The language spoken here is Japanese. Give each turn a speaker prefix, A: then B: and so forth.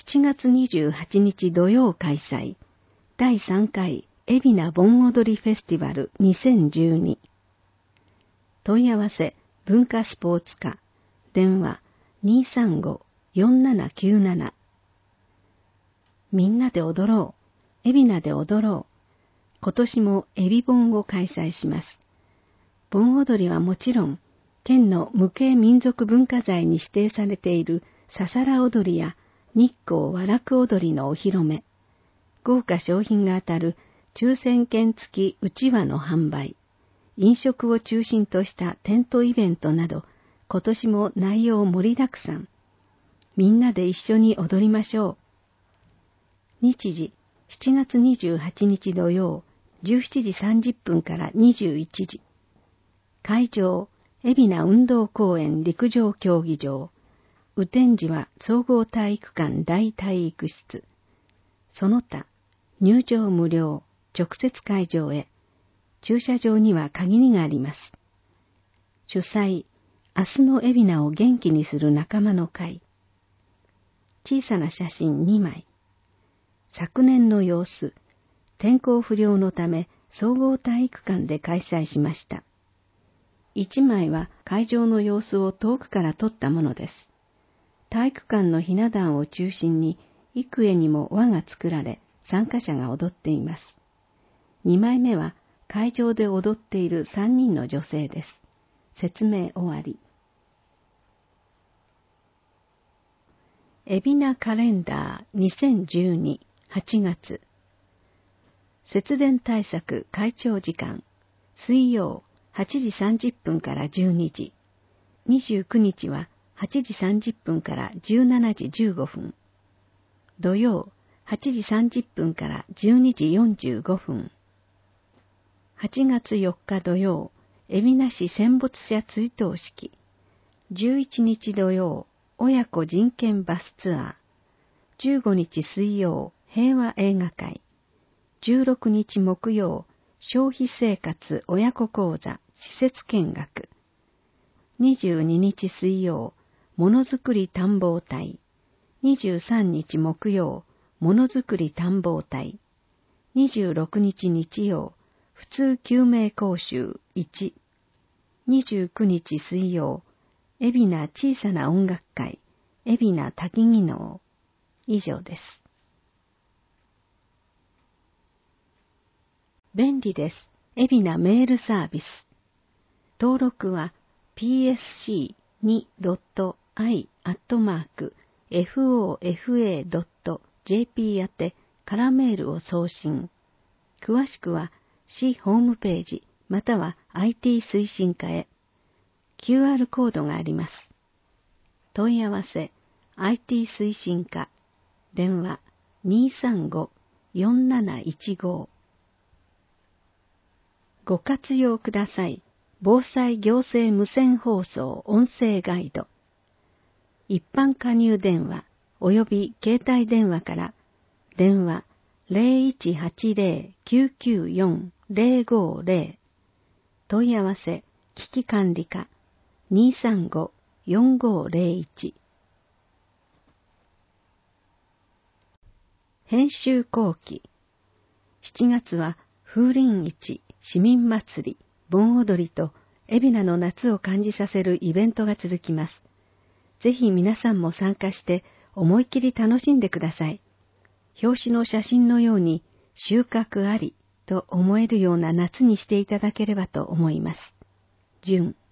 A: 7月28日土曜開催、第3回海老名盆踊りフェスティバル2012。問い合わせ、文化スポーツ課、電話 235-4797。みんなで踊ろう、海老名で踊ろう。今年もエビ盆を開催します。盆踊りはもちろん、県の無形民族文化財に指定されているささら踊りや日光和楽踊りのお披露目、豪華賞品が当たる抽選券付きうちわの販売、飲食を中心としたテントイベントなど、今年も内容盛りだくさん。みんなで一緒に踊りましょう。日時、7月28日土曜、17時30分から21時。会場、海老名運動公園陸上競技場。雨天時は総合体育館大体育室。その他、入場無料、直接会場へ。駐車場には限りがあります。主催、明日の海老名を元気にする仲間の会。小さな写真2枚。昨年の様子、天候不良のため総合体育館で開催しました。1枚は会場の様子を遠くから撮ったものです。体育館のひな壇を中心に幾重にも輪が作られ、参加者が踊っています。2枚目は会場で踊っている3人の女性です。説明終わり。海老名カレンダー2012 8月。節電対策会長時間、水曜8時30分から12時。29日は8時30分から17時15分。土曜8時30分から12時45分。8月4日土曜、海老名市戦没者追悼式。11日土曜、親子人権バスツアー。15日水曜、平和映画会。16日木曜、消費生活親子講座施設見学。22日水曜、ものづくり探訪隊。23日木曜、ものづくり探訪隊。26日日曜、普通救命講習1。29日水曜、海老名小さな音楽会、海老名滝技能。以上です。便利です。海老名メールサービス。登録は psc2.i@fofa.jp 宛てからメールを送信。詳しくは市ホームページまたは IT 推進課へ。QR コードがあります。問い合わせ IT 推進課電話 235-4715。ご活用ください。防災行政無線放送音声ガイド。一般加入電話及び携帯電話から電話 0180-994-050。問い合わせ危機管理課 235-4501。編集後期。7月は風鈴市市民祭り盆踊りと海老名の夏を感じさせるイベントが続きます。ぜひ皆さんも参加して思い切り楽しんでください。表紙の写真のように収穫ありと思えるような夏にしていただければと思います。純